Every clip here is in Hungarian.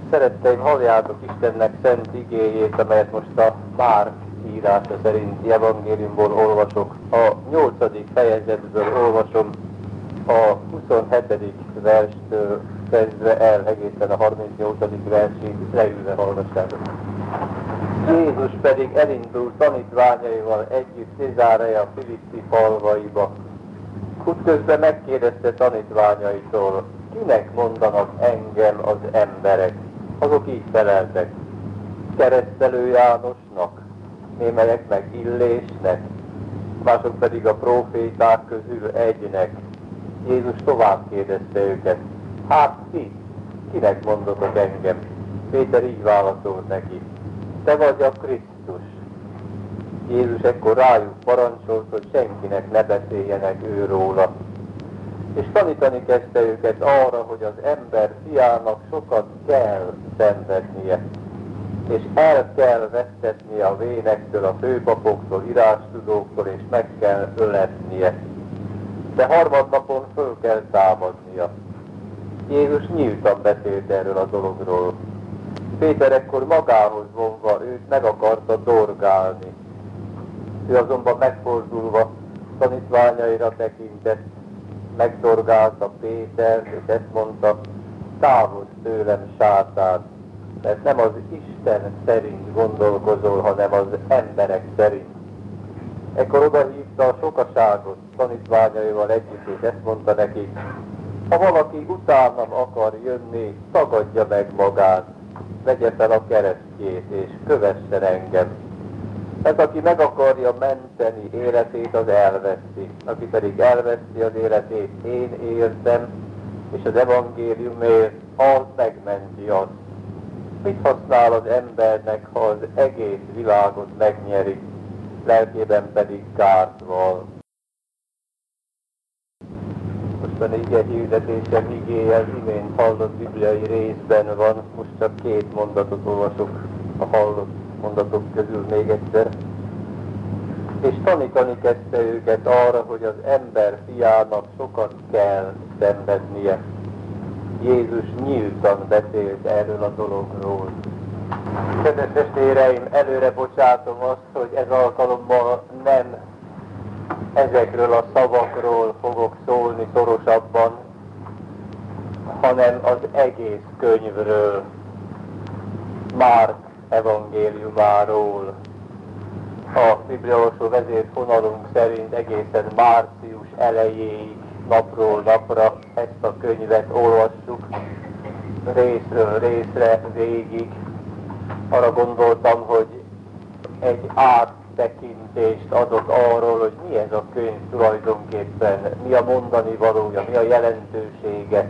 Szeretteim, halljátok Istennek szent igéjét, amelyet most a Márk írása szerinti evangéliumból olvasok. A 8. fejezetből olvasom a 27. verstől kezdve el egészen a 38. versig, leülve hallgassátok. Jézus pedig elindult tanítványaival együtt Cézárea Filippi falvaiba. Útközben megkérdezte tanítványaitól, kinek mondanak engem az emberek? Azok így feleltek, Keresztelő Jánosnak, némelyek meg Illésnek, mások pedig a próféták közül egynek. Jézus tovább kérdezte őket, hát ti, kinek mondotok engem? Péter így válaszolt neki, te vagy a Krisztus. Jézus ekkor rájuk parancsolt, hogy senkinek ne beszéljenek őróla. És tanítani kezdte őket arra, hogy az ember fiának sokat kell szenvednie, és el kell vettetnie a vénektől, a főpapoktól, írástudóktól, és meg kell öletnie. De harmadnapon föl kell támadnia. Jézus nyíltan beszélt erről a dologról. Péter ekkor magához vonva őt meg akarta dorgálni. Ő azonban megfordulva tanítványaira tekintett, megdorgálta Pétert, és ezt mondta, távozz tőlem, sátán, mert nem az Isten szerint gondolkozol, hanem az emberek szerint. Ekkor odahívta a sokaságot tanítványaival együtt, és ezt mondta nekik, ha valaki utánam akar jönni, tagadja meg magát, vegye fel a keresztjét, és kövessen engem. Mert aki meg akarja menteni életét, az elveszi. Aki pedig elveszi az életét, én értem, és az evangéliumért, az megmenti azt. Mit használ az embernek, ha az egész világot megnyeri, lelkében pedig kárt val? Mostan ige hirdetésem igéje az imént hallott bibliai részben van, most csak 2 mondatot olvasok a hallott mondatok közül még egyszer. És tanítani kezdte őket arra, hogy az ember fiának sokat kell szenvednie. Jézus nyíltan beszélt erről a dologról. Kedves testvéreim, előre bocsátom azt, hogy ez alkalommal nem ezekről a szavakról fogok szólni szorosabban, hanem az egész könyvről, Márk evangéliumáról. A bibliaolvasó vezérfonalunk szerint egészen március elejéig, napról napra ezt a könyvet olvassuk, részről részre végig. Arra gondoltam, hogy egy áttekintést adok arról, hogy mi ez a könyv tulajdonképpen, mi a mondani valója, mi a jelentősége.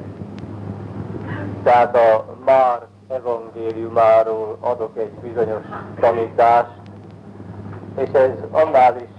Tehát a Márk evangéliumáról adok egy bizonyos tanítást, és ez annál is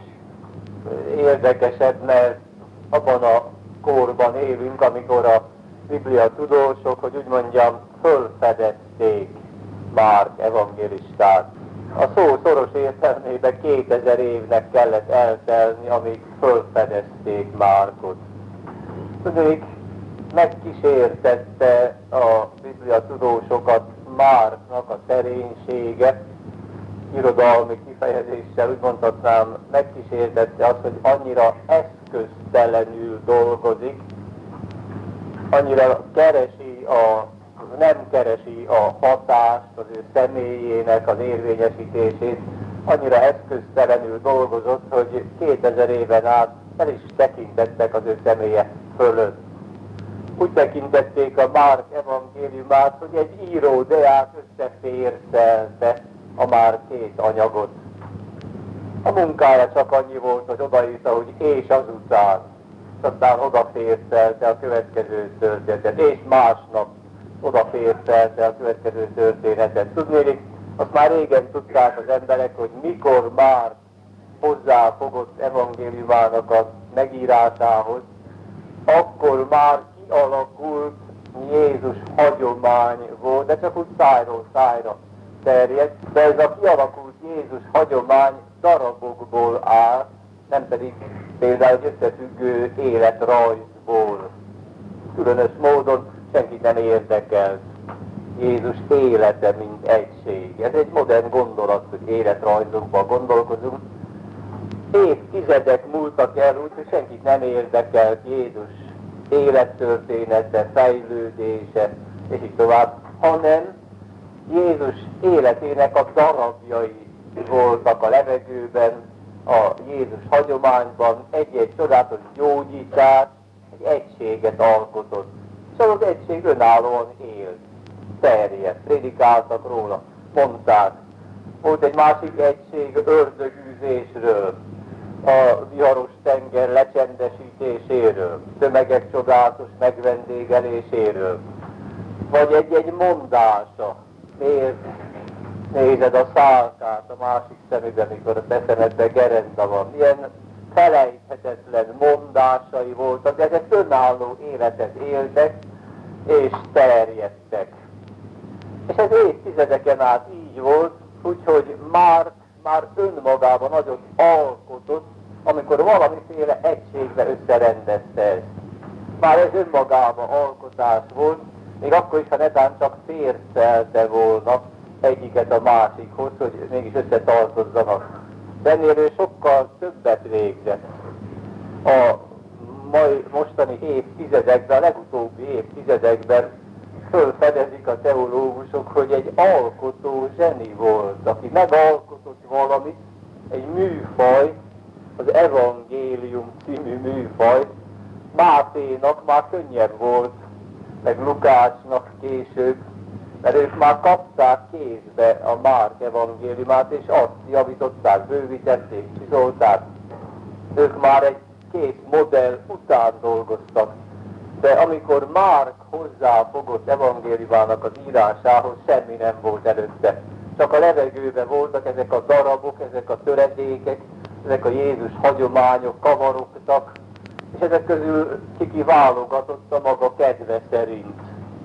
érdekesebb, mert abban a korban élünk, amikor a Biblia tudósok, hogy úgy mondjam, fölfedezték Márk evangélistát. A szó szoros értelmében 2000 évnek kellett eltelni, amíg fölfedezték Márkot. Tudnék, megkísértette a Biblia tudósokat Márknak a szerénysége, irodalmi kifejezéssel úgy mondhatnám, megkísértette azt, hogy annyira eszköztelenül dolgozik, annyira nem keresi a hatást, az ő személyének az érvényesítését, annyira eszköztelenül dolgozott, hogy 2000 éven át el is tekintettek az ő személye fölött. Úgy tekintették a Márk evangéliumát, hogy egy író deák összefércelte a már 2 anyagot. A munkája csak annyi volt, hogy odaírta, hogy és azután, és aztán odafércelte a következő történetet, és másnap odafércelte a következő történetet. Tudnélik, azt már régen tudták az emberek, hogy mikor már hozzáfogott evangéliumának a megírásához, akkor már kialakult Jézus hagyomány volt, de csak úgy szájról szájra terjed, de ez a kialakult Jézus hagyomány darabokból áll, nem pedig például egy összefüggő életrajzból. Különös módon senkit nem érdekelt Jézus élete, mint egység. Ez egy modern gondolat, hogy életrajzokban gondolkozunk. Évtizedek múltak el úgy, hogy senkit nem érdekelt Jézus élettörténete, fejlődése, és így tovább, hanem Jézus életének a darabjai voltak a levegőben, a Jézus hagyományban, egy-egy csodálatos gyógyítás, egy egységet alkotott. És az egység önállóan élt, terjedt, prédikáltak róla, mondták. Volt egy másik egység ördögűzésről, a viharos tenger lecsendesítéséről, tömegek csodálatos megvendégeléséről, vagy egy-egy mondása. Miért nézed a szálkát a másik szemübe, mikor a te szemedben gerenda van? Milyen felejthetetlen mondásai voltak, de ezek önálló életet éltek és terjedtek. És ez évtizedeken át így volt, úgyhogy már önmagában nagyot alkotott, amikor valamiféle egységbe összerendezte ezt. Már ez önmagában alkotás volt, még akkor is, ha netán csak tércelte volna egyiket a másikhoz, hogy mégis összetartozzanak. De ennél ő sokkal többet végzett. A mostani évtizedekben, a legutóbbi évtizedekben fölfedezik a teológusok, hogy egy alkotó zseni volt, aki megalkotott valamit, egy műfaj, az evangélium című műfaj. Máténak már könnyebb volt, meg Lukácsnak később, mert ők már kapták kézbe a Márk evangéliumát, és azt javították, bővítették, csizolták. Ők már egy kész modell után dolgoztak. De amikor Márk hozzáfogott evangéliumának az írásához, semmi nem volt előtte. Csak a levegőben voltak ezek a darabok, ezek a töredékek, ezek a Jézus hagyományok kavarogtak, és ezek közül ki válogatta maga kedve szerint,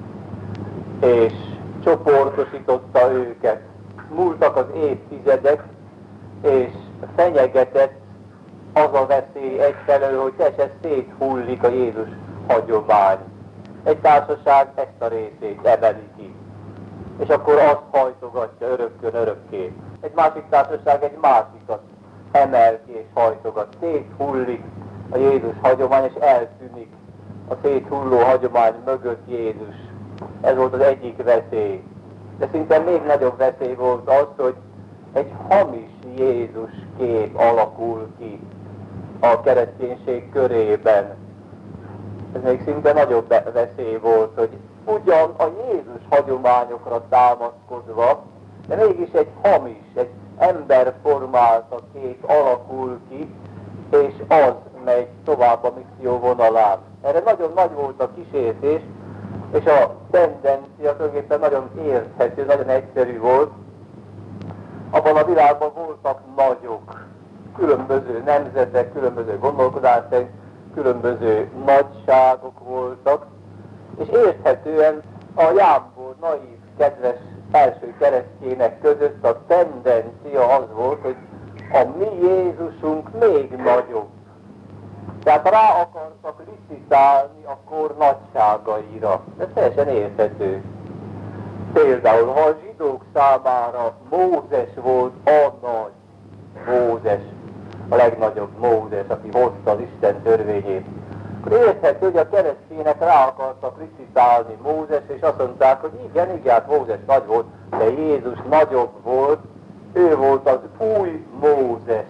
és csoportosította őket. Múltak az évtizedek, és fenyegetett az a veszély egyfelől, hogy teljesen széthullik a Jézus hagyomány. Egy társaság ezt a részét emeli ki, és akkor azt hajtogatja örökkön örökké. Egy másik társaság egy másikat emel ki és hajtogat. Széthullik a Jézus hagyomány, és eltűnik a széthulló hagyomány mögött Jézus. Ez volt az egyik veszély. De szinte még nagyobb veszély volt az, hogy egy hamis Jézus kép alakul ki a kereszténység körében. Ez még szinte nagyobb veszély volt, hogy ugyan a Jézus hagyományokra támaszkodva, de mégis egy hamis, egy emberformálta kép alakul ki, és az megy tovább a misszió vonalán. Erre nagyon nagy volt a kísértés, és a tendencia tulajdonképpen nagyon érthető, nagyon egyszerű volt. Abban a világban voltak nagyok, különböző nemzetek, különböző gondolkodások, különböző nagyságok voltak, és érthetően a jámbor, naív, kedves első keresztjének között a tendencia az volt, hogy a mi Jézusunk még nagyobb. Tehát rá akartak licitálni a kor nagyságaira. Ez teljesen érthető. Például, ha a zsidók számára Mózes volt a nagy, Mózes, a legnagyobb Mózes, aki hozta az Isten törvényét, akkor érthető, hogy a keresztények rá akartak licitálni Mózes, és azt mondták, hogy igen, hát Mózes nagy volt, de Jézus nagyobb volt, ő volt az új Mózes.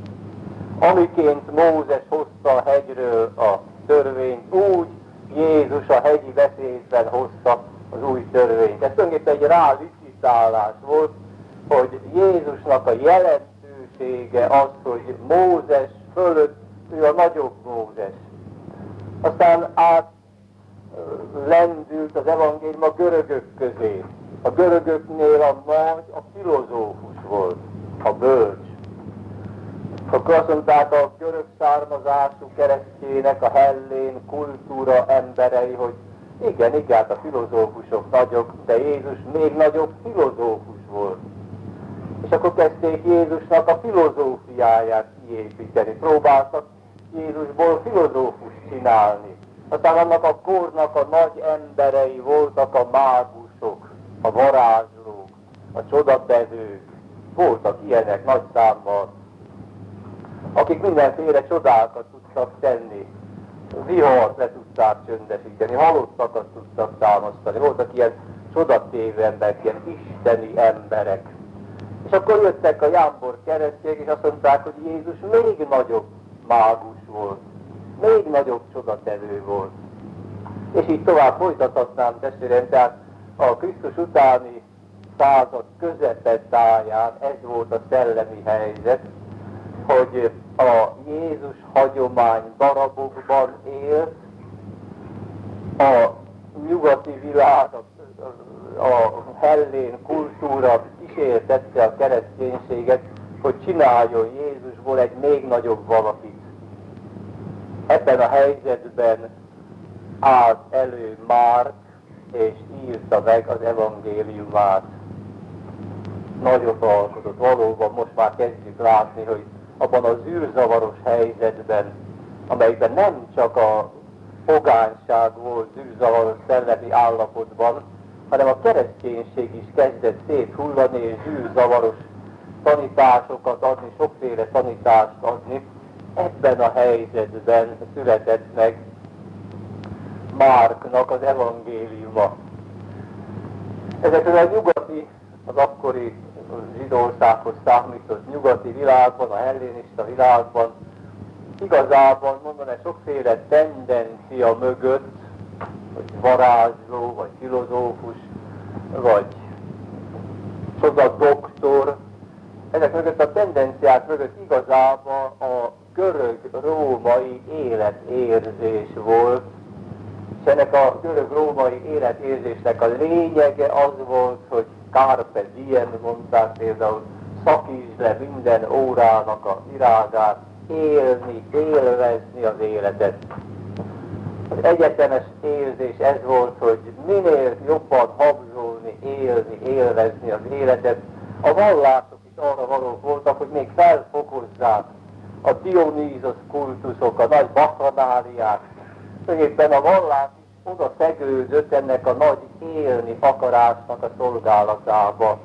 Amiként Mózes hozta a hegyről a törvényt, úgy Jézus a hegyi beszédben hozta az új törvényt. Ez tulajdonképpen egy rálicitálás volt, hogy Jézusnak a jelentősége az, hogy Mózes fölött ő a nagyobb Mózes. Aztán lendült az evangélium a görögök közé. A görögöknél a nagy a filozófus volt, a bölcs. Akkor azt mondták a görög származású keresztjének, a hellén kultúra emberei, hogy igen, hát a filozófusok nagyok, de Jézus még nagyobb filozófus volt. És akkor kezdték Jézusnak a filozófiáját kiépíteni. Próbáltak Jézusból filozófust csinálni. Aztán annak a kornak a nagy emberei voltak a mágusok. a varázslók, a csodatevők, voltak ilyenek nagy számban, akik mindenféle csodákat tudtak tenni, vihart le tudták csöndesíteni, halottakat tudtak támasztani, voltak ilyen csodatévő emberek, ilyen isteni emberek. És akkor jöttek a jámbor keresztjék, és azt mondták, hogy Jézus még nagyobb mágus volt, még nagyobb csodatevő volt. És így tovább folytathatnám, testvérem, tehát a Krisztus utáni század közepetáján ez volt a szellemi helyzet, hogy a Jézus hagyomány darabokban élt, a nyugati világ, a hellén kultúra kísértette a kereszténységet, hogy csináljon Jézusból egy még nagyobb valakit. Ebben a helyzetben állt elő Márk, és írta meg az evangéliumát. Nagyot alkotott. Valóban most már kezdjük látni, hogy abban az űrzavaros helyzetben, amelyben nem csak a pogányság volt űrzavaros szellemi állapotban, hanem a kereszténység is kezdett széthullani és űrzavaros tanításokat adni, sokféle tanítást adni. Ebben a helyzetben született meg Márknak az evangéliuma. Ezekről a nyugati, az akkori zsidóországhoz számított nyugati világban, a hellénista világban igazából mondaná sokféle tendencia mögött, vagy varázsló, vagy filozófus, vagy csoda doktor, ezek mögött a tendenciák mögött igazából a görög-római életérzés volt, és ennek a görög-római életérzésnek a lényege az volt, hogy carpe diem, mondták például, szakítsd le minden órának a virágát, élni, élvezni az életet. Az egyetemes érzés ez volt, hogy minél jobban habzsolni, élni, élvezni az életet. A vallások is arra valók voltak, hogy még felfokozzák a Dionýzos kultuszok, a nagy bachanáliák. Tulajdonképpen a vallás is oda szegődött ennek a nagy élni akarásnak a szolgálatába.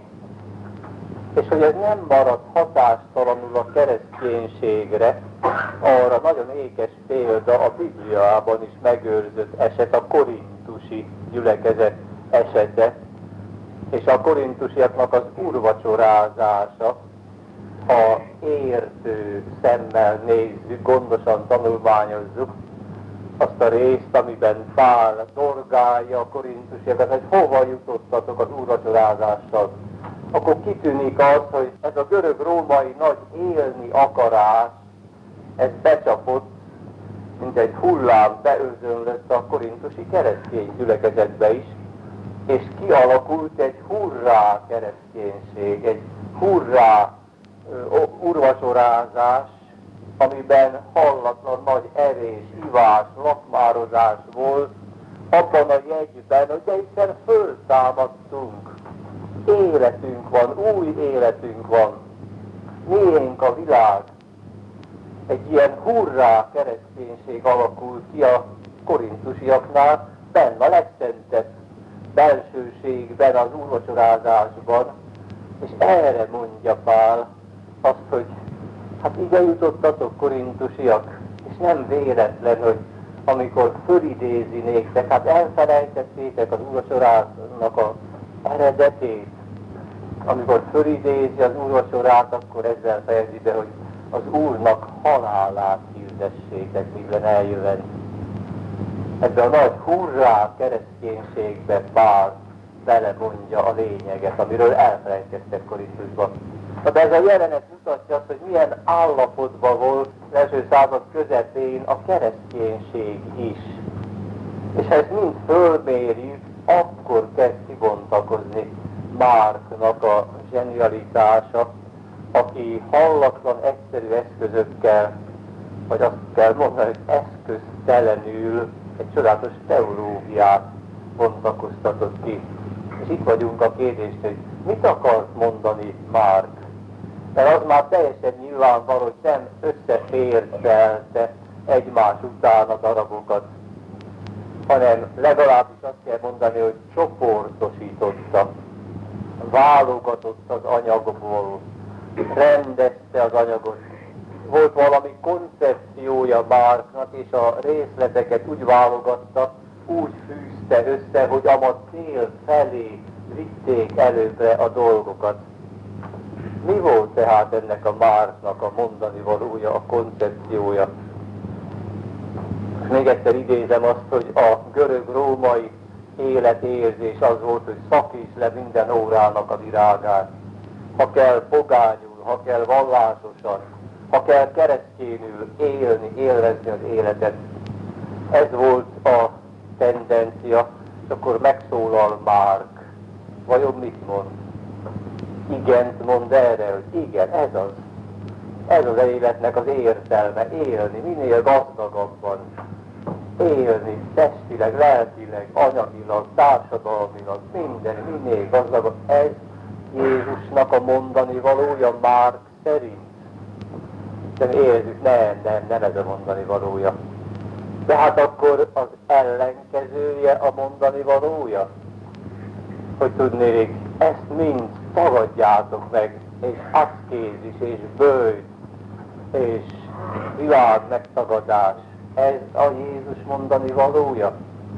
És hogy ez nem maradt hatástalanul a kereszténységre, arra nagyon ékes példa a Bibliában is megőrzött eset, a korintusi gyülekezet esete, és a korintusiaknak az úrvacsorázása, ha értő szemmel nézzük, gondosan tanulmányozzuk azt a részt, amiben Pál dorgálja a korintusiakat, hogy hova jutottatok az úrvacsorázással, akkor kitűnik az, hogy ez a görög-római nagy élni akarás, ez becsapott, mint egy hullám beözönlött a korintusi keresztény gyülekezetbe is, és kialakult egy hurrá kereszténység, egy hurrá úrvacsorázás, amiben hallatlan nagy evés, ivás, lakmározás volt, abban a jegyben, hogy de hiszen föltámadtunk, életünk van, új életünk van, miénk a világ. Egy ilyen hurrá kereszténység alakult ki a korintusiaknál, benne a legszentebb belsőségben, az úrvacsorázásban, és erre mondja Pál azt, hogy hát ide jutottatok, korintusiak, és nem véletlen, hogy amikor fölidézi néktek, hát elfelejtettétek az úrvacsorának az eredetét. Amikor fölidézi az úrvacsorát, akkor ezzel fejezi be, hogy az Úrnak halálát hirdessétek, míg eljövend. Ebbe a nagy hurrá kereszténységbe Pál belemondja a lényeget, amiről elfelejtkeztek Korintusban. De ez a jelenet mutatja azt, hogy milyen állapotban volt az első század közepén a kereszténység is. És ha ezt mind fölmérjük, akkor kezd kibontakozni Márknak a zsenialitása, aki hallatlan egyszerű eszközökkel, vagy azt kell mondani, hogy eszköztelenül egy csodálatos teológiát bontakoztatott ki. És itt vagyunk a kérdést, hogy mit akart mondani Márk? Mert az már teljesen nyilvánvaló, hogy nem összefértelte egymás után a darabokat, hanem legalábbis azt kell mondani, hogy csoportosította. válogatott az anyagból, rendezte az anyagot. Volt valami koncepciója Márknak, és a részleteket úgy válogatta, úgy fűzte össze, hogy a cél felé vitték előbbre a dolgokat. Mi volt tehát ennek a Márknak a mondani valója, a koncepciója? Még egyszer idézem azt, hogy a görög-római életérzés az volt, hogy szakíts le minden órának a virágát. Ha kell pogányul, ha kell vallásosan, ha kell keresztényül élni, élvezni az életet. Ez volt a tendencia, és akkor megszólal Márk. Vajon mit mond? Igent mond erre, hogy igen, ez az. Ez az életnek az értelme, élni, minél gazdagabban. Élni testileg, lelkileg, anyagilag, társadalmilag, minden, minél gazdagabb. Ez Jézusnak a mondani valója Márk szerint. De érezzük, nem ez a mondani valója. De hát akkor az ellenkezője a mondani valója? Hogy tudnék, ezt mind tagadjátok meg, és aszkézis, és bőjt, és világ megtagadás. Ez a Jézus mondani valója?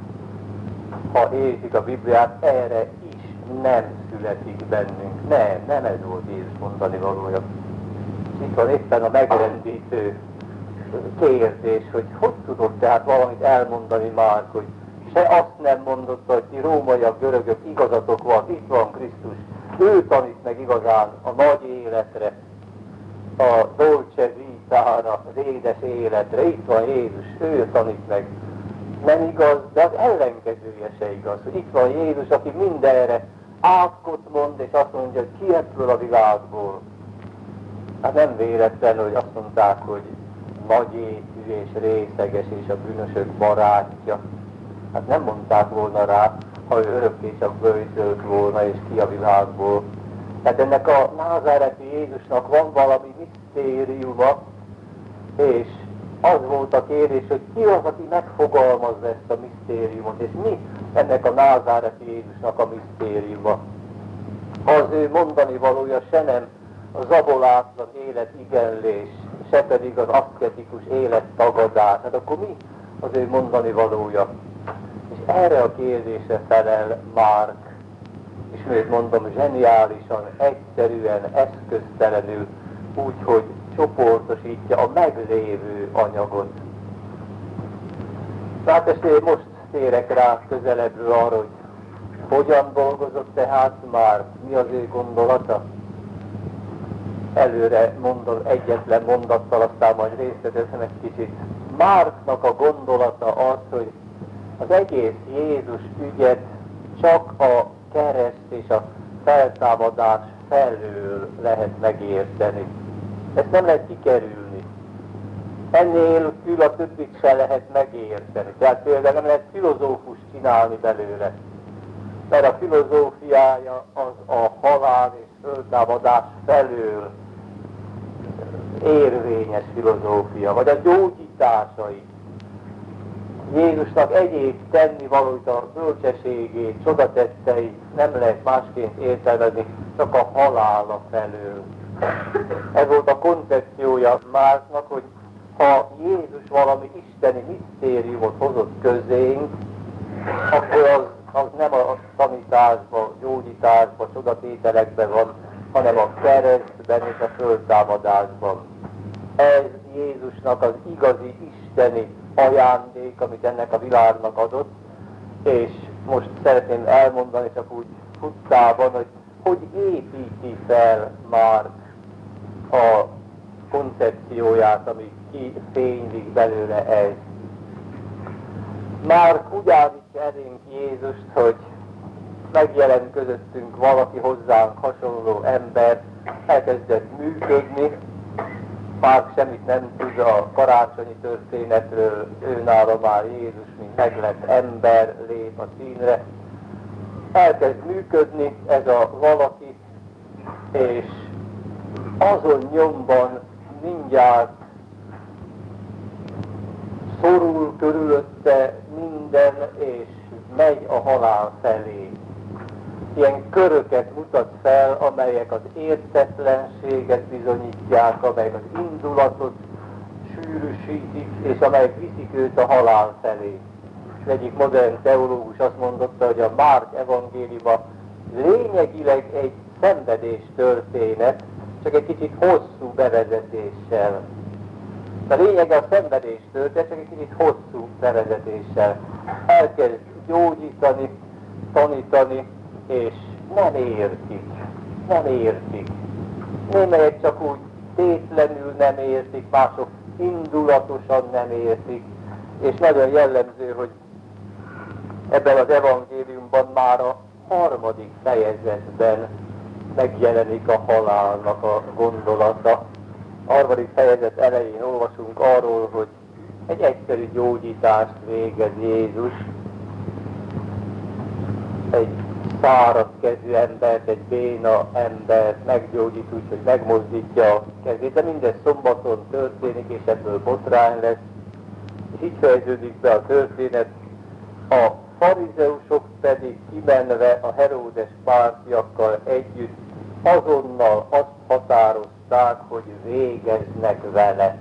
Ha értik a Bibliát, erre is nem születik bennünk. Nem ez volt Jézus mondani valója. Itt van éppen a megrendítő kérdés, hogy tudott tehát valamit elmondani már, hogy se azt nem mondotta, hogy ti rómaiak, görögök, igazatok van, itt van Krisztus. Ő tanít meg igazán a nagy életre, a dolce vitára, az édes életre. Itt van Jézus, ő tanít meg. Nem igaz, de az ellenkezője se igaz, hogy itt van Jézus, aki mindenre átkot mond, és azt mondja, hogy ki ebből a világból. Hát nem véletlen, hogy azt mondták, hogy nagyétű és részeges és a bűnösök barátja. Hát nem mondták volna rá, ha ő örökké csak böjtölt volna és ki a világból. Tehát ennek a názáreti Jézusnak van valami misztériuma, és az volt a kérdés, hogy ki az, aki megfogalmazza ezt a misztériumot, és mi ennek a názáreti Jézusnak a misztériuma. Az ő mondani valója se nem a zabolátlan életigenlés, se pedig az aszketikus élettagadás. Hát akkor mi az ő mondani valója? És erre a kérdésre felel Márk, ismét mondom, zseniálisan, egyszerűen, eszköztelenül, úgyhogy csoportosítja a meglévő anyagot. Hát ezt én most térek rá közelebbről arra, hogy hogyan dolgozott tehát Márk, mi az ő gondolata. Előre mondom egyetlen mondattal, aztán majd részletezem egy kicsit. Márknak a gondolata az, hogy az egész Jézus ügyet csak a kereszt és a feltámadás felől lehet megérteni. Ezt nem lehet kikerülni. Ennél kül a többit se lehet megérteni. Tehát például nem lehet filozófust csinálni belőle. Mert a filozófiája az a halál és föltámadás felől érvényes filozófia, vagy a gyógyításai. Jézusnak egyéb tennivalóit, a bölcsességét, csodatetteit nem lehet másként értelmezni, csak a halála felől. Ez volt a koncepciója Márknak, hogy ha Jézus valami isteni misztériumot hozott közénk, akkor az nem a tanításban, gyógyításban, csodatételekben van, hanem a keresztben és a föltámadásban. Ez Jézusnak az igazi isteni ajándék, amit ennek a világnak adott, és most szeretném elmondani csak úgy futtában, hogy építi fel Márk a koncepcióját, ami kifénylik belőle ez. Márk úgy állítja elénk Jézust, hogy megjelent közöttünk valaki hozzánk hasonló ember, elkezdett működni, Márk semmit nem tud a karácsonyi történetről, őnála már Jézus, mint meglett ember, lép a színre. Elkezd működni ez a valaki, és azon nyomban mindjárt szorul körülötte minden, és megy a halál felé. ilyen köröket mutat fel, amelyek az értetlenséget bizonyítják, amelyek az indulatot sűrűsítik, és amelyek viszik őt a halál felé. És egyik modern teológus azt mondotta, hogy a Márk evangéliuma lényegileg egy szenvedés történet, csak egy kicsit hosszú bevezetéssel. A lényeg a szenvedés történet, csak egy kicsit hosszú bevezetéssel. Elkezd gyógyítani, tanítani, és nem értik. Némelyek csak úgy tétlenül nem értik, mások indulatosan nem értik, és nagyon jellemző, hogy ebben az evangéliumban már a 3. fejezetben megjelenik a halálnak a gondolata. A 3. fejezet elején olvasunk arról, hogy egy egyszerű gyógyítást végez Jézus. Egy száraz kezű embert, egy béna embert meggyógyít úgy, hogy megmozdítja a kezét, de mindez szombaton történik, és ebből botrány lesz. És így fejeződik be a történet. A farizeusok pedig kimenve a Heródes pártiakkal együtt azonnal azt határozták, hogy végeznek vele.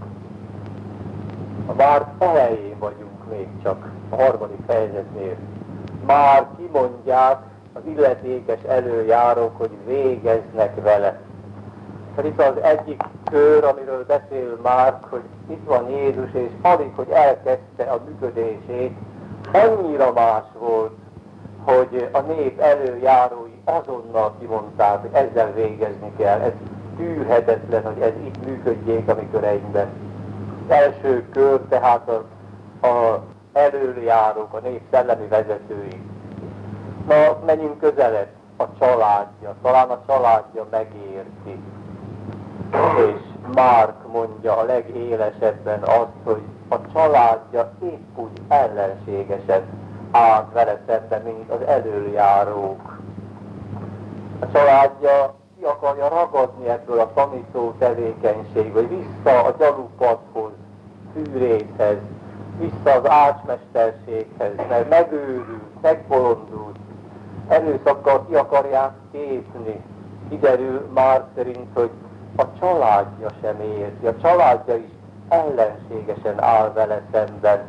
Már elején vagyunk még csak, a 3. fejezetnél. Már kimondják az illetékes előjárók, hogy végeznek vele. Tehát itt az egyik kör, amiről beszél Márk, hogy itt van Jézus, és alig, hogy elkezdte a működését, annyira más volt, hogy a nép előjárói azonnal kimondták, hogy ezzel végezni kell. Ez tűrhetetlen, hogy ez itt működjék a mi köreinkben. Az első kör, tehát a előjárók, a nép szellemi vezetői. Na, menjünk közelebb, a családja. Talán a családja megérti. És Márk mondja a legélesebben azt, hogy a családja épp úgy ellenségesen állt vele szemben, mint az előjárók. A családja ki akarja ragadni ebből a tanító tevékenységből, vissza a gyalupadhoz, fűrészhez, vissza az ácsmesterséghez, mert megőrült, megbolondult, erőszakkal ki akarják tépni. Kiderül Márk szerint, hogy a családja sem érti, a családja is ellenségesen áll vele szemben.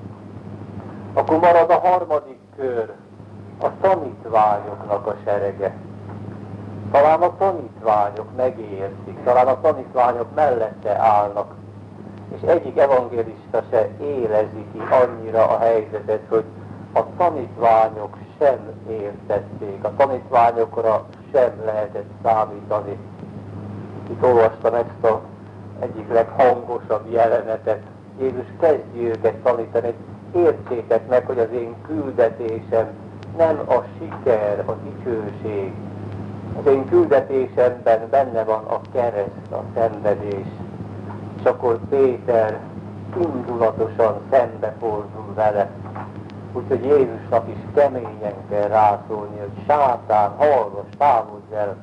Akkor marad a 3. kör, a tanítványoknak a serege. Talán a tanítványok megértik, talán a tanítványok mellette állnak, és egyik evangélista se élezi ki annyira a helyzetet, hogy a tanítványok sem értették, a tanítványokra sem lehetett számítani. Itt olvastam ezt az egyik leghangosabb jelenetet. Jézus kezdi őket tanítani, értsétek meg, hogy az én küldetésem nem a siker, a dicsőség. Az én küldetésemben benne van a kereszt, a szenvedés. És akkor Péter indulatosan szembefordul vele. Úgyhogy Jézusnak is keményen kell rászólni, hogy sátán, hallgass, távolodj el.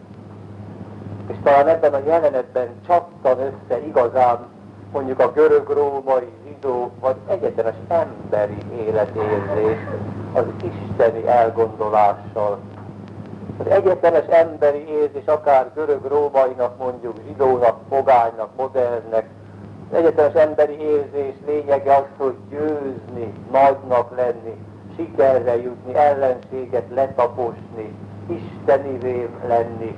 És talán ebben a jelenetben csattan össze igazán mondjuk a görög-római, zsidó vagy egyetemes emberi életérzés az isteni elgondolással. Az egyetemes emberi érzés akár görög-rómainak, mondjuk zsidónak, pogánynak, modernnek, az egyetemes emberi érzés lényege az, hogy győzni, nagynak lenni, sikerre jutni, ellenséget letaposni, istenivé lenni.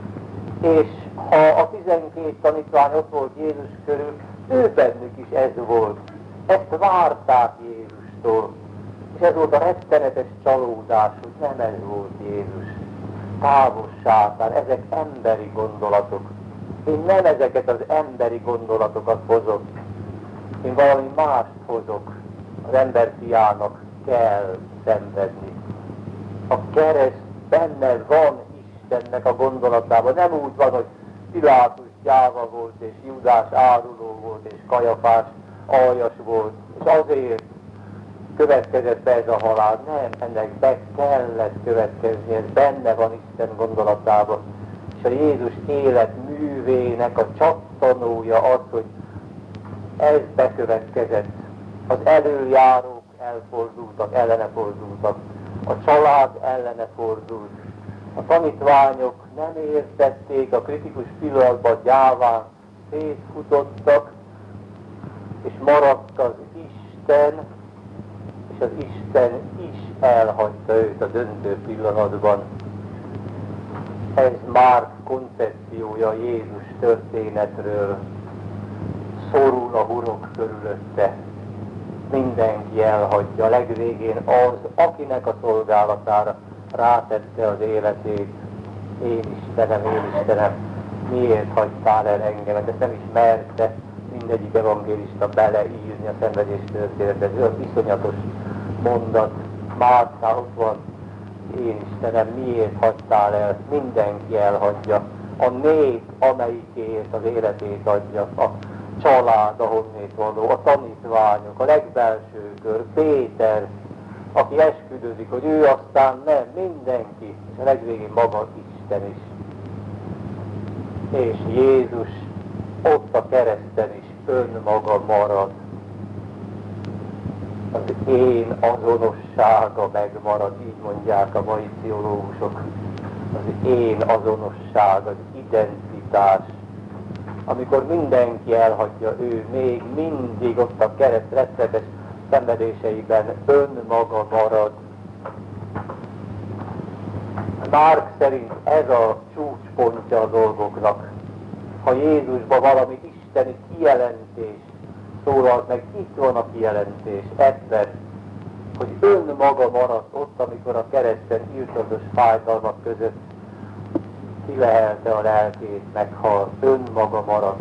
És ha a 12 tanítvány ott volt Jézus körül, ő bennük is ez volt. Ezt várták Jézustól. És ez volt a rettenetes csalódás, hogy nem ez volt Jézus. Távos sátán, ezek emberi gondolatok. Én nem ezeket az emberi gondolatokat hozok. Én valami mást hozok. Az ember fiának kell szenvedni. A kereszt benne van Istennek a gondolatában. Nem úgy van, hogy Pilátus gyáva volt, és Júdás áruló volt, és Kajafás aljas volt, és azért következett be ez a halál. Nem, ennek be kellett következni, ez benne van Isten gondolatában. És a Jézus élet művének a csattanója az, hogy ez bekövetkezett. Az előjárók elfordultak, ellene fordultak. A család ellene fordult. A tanítványok nem értették, a kritikus pillanatban gyáván szétfutottak, és maradt az Isten, és az Isten is elhagyta őt a döntő pillanatban. Ez Márk koncepciója Jézus történetről. Szorul a hurok körülötte. Mindenki elhagyja. A legvégén az, akinek a szolgálatára rátette az életét. Én Istenem, miért hagytál el engemet? Ezt nem is merte mindegyik evangélista beleírni a szenvedés történetet. Ez olyan iszonyatos mondat. Márknál ott van, én Istenem, miért hagytál el? Mindenki elhagyja. A nép, amelyikért az életét adja, a család, ahonnét való, a tanítványok, a legbelső kör, Péter, aki esküdözik, hogy ő aztán nem, mindenki, és a legvégén maga Isten is. És Jézus ott a kereszten is önmaga marad. Az én azonossága megmarad, így mondják a mai pszichológusok. Az én azonosság, az identitás. Amikor mindenki elhagyja, ő még mindig ott a kereszt rettetes szenvedéseiben önmaga marad. Márk szerint ez a csúcspontja a dolgoknak. Ha Jézusban valami isteni kijelentés szólalt meg, itt van a kijelentés ebben, hogy önmaga maradt ott, amikor a kereszten írtózatos fájdalmak között kilehelte a lelkét, meghal, önmaga maradt.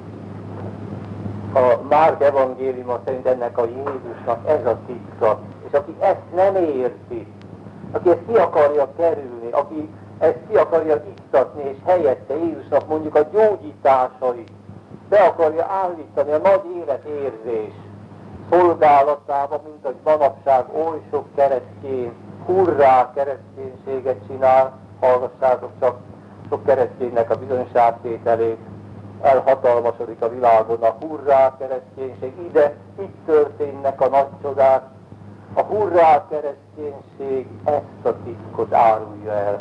A Márk evangéliuma szerint ennek a Jézusnak ez a titka, és aki ezt nem érti, aki ezt ki akarja kerülni, aki ezt ki akarja iktatni, és helyette Jézusnak mondjuk a gyógyításait be akarja állítani a nagy életérzés szolgálatába, mint hogy manapság oly sok keresztény, hurrá kereszténységet csinál, hallgassátok csak sok kereszténynek a bizonyságtételét, elhatalmasodik a világon a hurrá kereszténység, itt történnek a nagy csodák. A hurrá kereszténység ezt a titkot árulja el.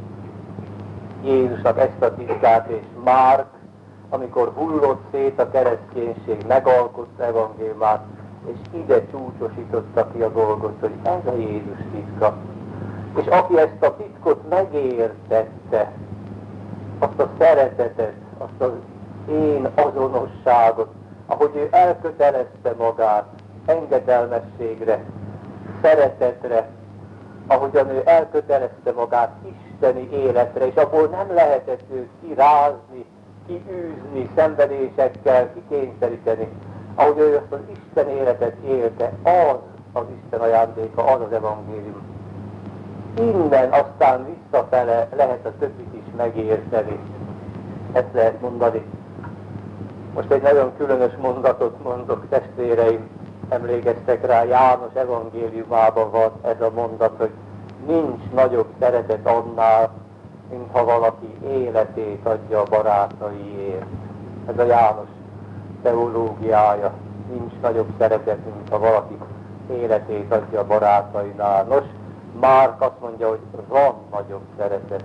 Jézusnak ezt a titkát, és Márk, amikor hullott szét a kereszténység, megalkotta evangéliumát, és ide csúcsosította ki a dolgot, hogy ez a Jézus titka. És aki ezt a titkot megértette, azt a szeretetet, azt az én azonosságot, ahogy ő elkötelezte magát engedelmességre, szeretetre, ahogyan ő elkötelezte magát isteni életre, és abból nem lehetett őt kirázni, kiűzni, szenvedésekkel, kikényszeríteni, ahogy ő azt az Isten életet élte, az Isten ajándéka, az az evangélium. Innen aztán visszafele lehet a többit is megérteni. Ezt lehet mondani. Most egy nagyon különös mondatot mondok, testvéreim, emlékeztek rá, János evangéliumában van ez a mondat, hogy nincs nagyobb szeretet annál, mint ha valaki életét adja a barátaiért. Ez a János teológiája. Nincs nagyobb szeretet, mint ha valaki életét adja a barátainál. Nos, Márk azt mondja, hogy van nagyobb szeretet.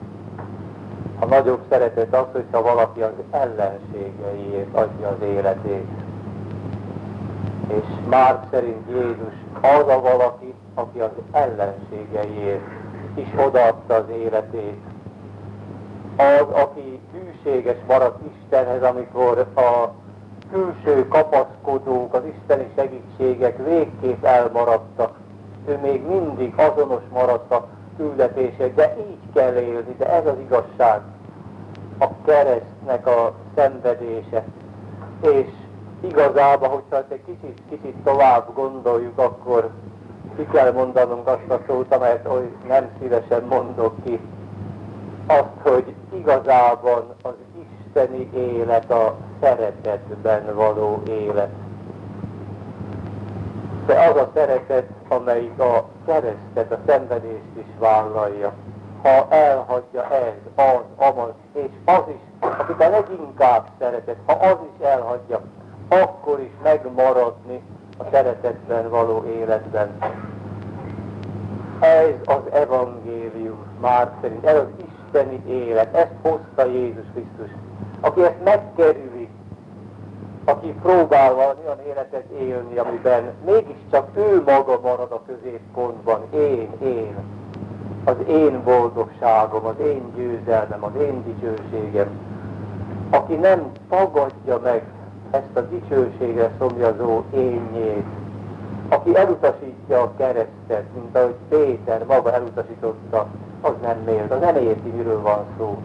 A nagyobb szeretet az, hogyha valaki az ellenségeiért adja az életét. És Márk szerint Jézus az a valaki, aki az ellenségeiért is odaadta az életét. Az, aki hűséges maradt Istenhez, amikor a külső kapaszkodók, az isteni segítségek végképp elmaradtak. Ő még mindig azonos maradt a küldetések, de így kell élni, de ez az igazság. A keresztnek a szenvedése. És igazából, hogyha ezt egy kicsit tovább gondoljuk, akkor ki kell mondanunk azt a szót, amelyet oly nem szívesen mondok ki. Azt, hogy igazából az isteni élet a szeretetben való élet. De az a szeretet, amelyik a keresztet, a szenvedést is vállalja. Ha elhagyja ez, az, és az is, akit a leginkább szeretett, ha az is elhagyja, akkor is megmaradni a szeretetben való életben. Ez az evangélium, Márk szerint, ez az isteni élet, ezt hozta Jézus Krisztus. Aki ezt megkerüli, aki próbál valami olyan életet élni, amiben mégiscsak ő maga marad a középpontban, én, az én boldogságom, az én győzelmem, az én dicsőségem, aki nem tagadja meg ezt a dicsőségre szomjazó énjét, aki elutasítja a keresztet, mint ahogy Péter maga elutasította, az nem méltó, az nem érti, miről van szó.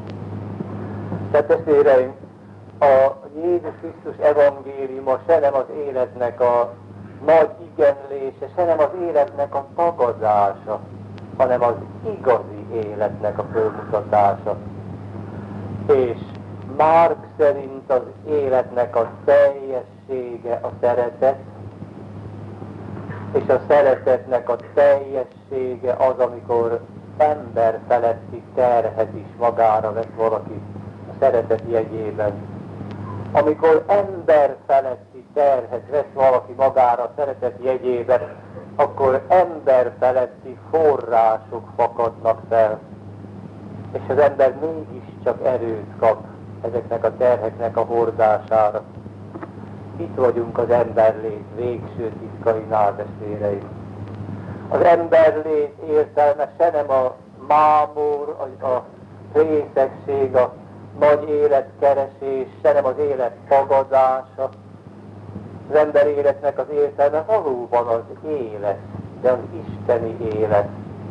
Tehát testvéreim, a Jézus Krisztus evangéliuma se nem az életnek a nagy igenlése, se nem az életnek a tagadása, hanem az igazi életnek a fölmutatása. És Márk szerint az életnek a teljessége a szeretet, és a szeretetnek a teljessége az, amikor ember feletti terhet is magára vesz valaki a szeretet jegyében. Amikor ember feletti terhet vesz valaki magára a szeretet jegyében, akkor ember feletti források fakadnak fel, és az ember mégiscsak erőt kap ezeknek a terheknek a hordására. Itt vagyunk az emberlét végső titkainál, testvéreim. Az emberlét értelme se nem a mámor, a részegség, a nagy életkeresés, se nem az élet tagadása. Az ember életnek az értelme valóban az élet, de az isteni élet.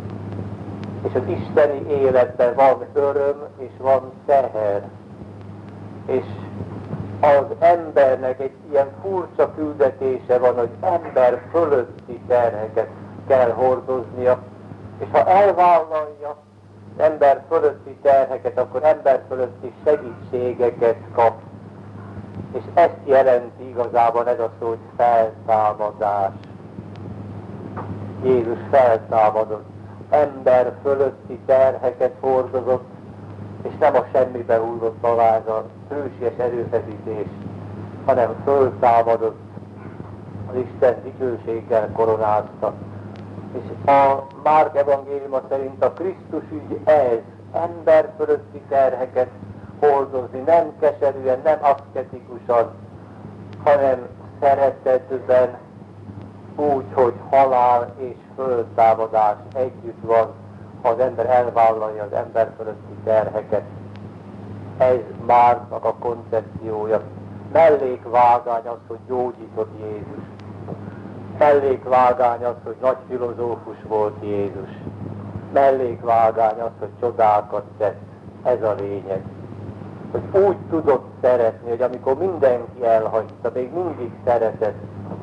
És az isteni életben van öröm és van teher. És az embernek egy ilyen furcsa küldetése van, hogy ember fölötti terheket kell hordoznia, és ha elvállalja az ember fölötti terheket, akkor ember fölötti segítségeket kap. És ezt jelenti igazából ez a szó, hogy feltámadás. Jézus feltámadott, ember fölötti terheket hordozott, és nem a semmibe hullott alá a hősies erőfeszítés, hanem föltámadott, az Isten dicsőséggel koronázta. És a Márk evangéliuma szerint a Krisztus ügy ez, ember fölötti terheket hordozni, nem keserűen, nem aszketikusan, hanem szeretetben, úgy, hogy halál és föltámadás együtt van, ha az ember elvállalja az ember fölötti terheket. Ez Márknak a koncepciója. Mellékvágány az, hogy gyógyított Jézus. Mellékvágány az, hogy nagy filozófus volt Jézus. Mellékvágány az, hogy csodákat tett. Ez a lényeg. Hogy úgy tudott szeretni, hogy amikor mindenki elhagyta, még mindig szeretett.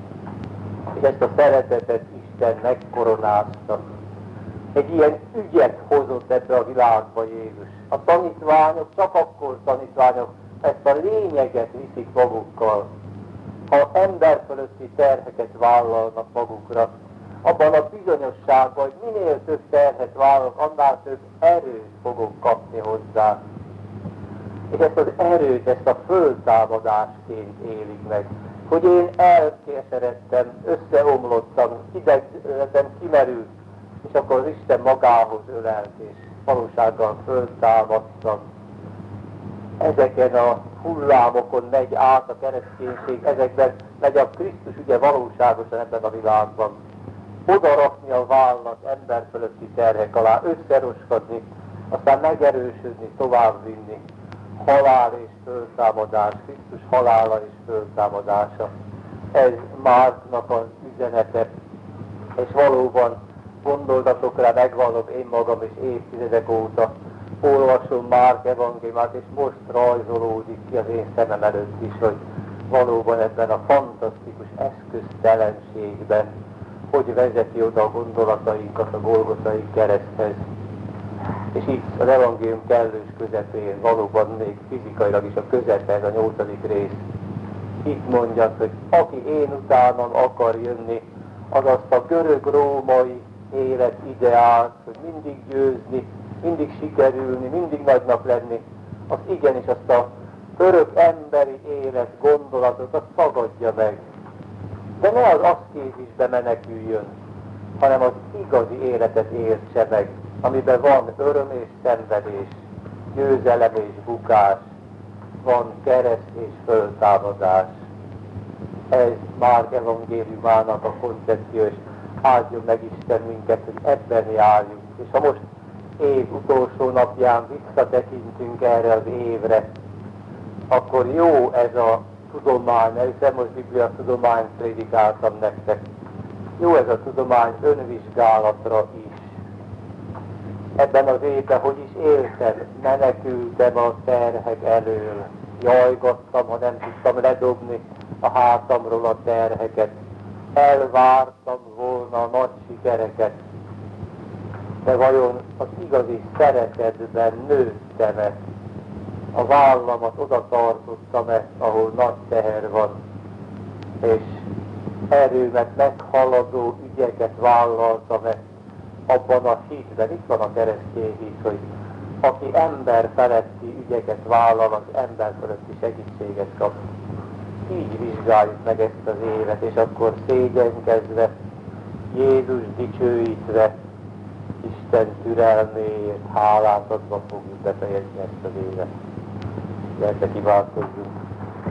És ezt a szeretetet Isten megkoronázta. Egy ilyen ügyet hozott ebbe a világba Jézus. A tanítványok csak akkor tanítványok, ezt a lényeget viszik magukkal. Ha ember fölötti terheket vállalnak magukra, abban a bizonyosságban, hogy minél több terhet vállalok, annál több erőt fogok kapni hozzá. És ezt az erőt, ezt a föltámadásként élik meg. Hogy én elkeseredtem, összeomlottam, idegletem kimerült, és akkor az Isten magához ölelt, és valósággal föltámadtam. Ezeken a hullámokon megy át a kereszténység, ezekben megy a Krisztus ugye valóságosan ebben a világban. Oda rakni a vállat ember fölötti terhek alá, összeroskadni, aztán megerősödni, továbbvinni. Halál és föltámadás, Krisztus halála és föltámadása. Ez Márknak az üzenete, és valóban gondoltatok rá, megvallom én magam is évtizedek óta, olvasom Márk evangéliumát, és most rajzolódik ki az én szemem előtt is, hogy valóban ebben a fantasztikus eszköztelenségben, hogy vezeti oda a gondolatainkat a Golgotai kereszthez. És itt az evangélium kellős közepén, valóban még fizikailag is a közepe, ez a 8. rész. Itt mondja, hogy aki én utánam akar jönni, az azt a görög-római élet ideált, hogy mindig győzni, mindig sikerülni, mindig nagynak lenni, azt igenis azt a örök emberi élet gondolatot, azt tagadja meg. De ne az aszkézisbe meneküljön, hanem az igazi életet értse meg. amiben van öröm és szenvedés, győzelem és bukás, van kereszt és föltámadás. Ez Márk evangéliumának a koncepció, és áldjon meg Isten minket, hogy ebben járjunk. És ha most év utolsó napján visszatekintünk erre az évre, akkor jó ez a tudomány, hiszen most Biblia tudományt prédikáltam nektek. Jó ez a tudomány önvizsgálatra is. Ebben az évben hogy is éltem, menekültem a terhek elől, jajgattam, ha nem tudtam ledobni a hátamról a terheket, elvártam volna a nagy sikereket, de vajon az igazi szeretetben nőttem-e, a vállamat oda tartottam-e, ahol nagy teher van, és erőmet meghaladó ügyeket vállaltam-e abban a hitben. Itt van a keresztény hit, hogy aki ember feletti ügyeket vállal, az ember feletti segítséget kap. Így vizsgáljuk meg ezt az évet, és akkor szégyenkezve, Jézus dicsőítve, Isten türelméért hálát adva fogjuk befejezni ezt az évet. Gyertek, imádkozzunk!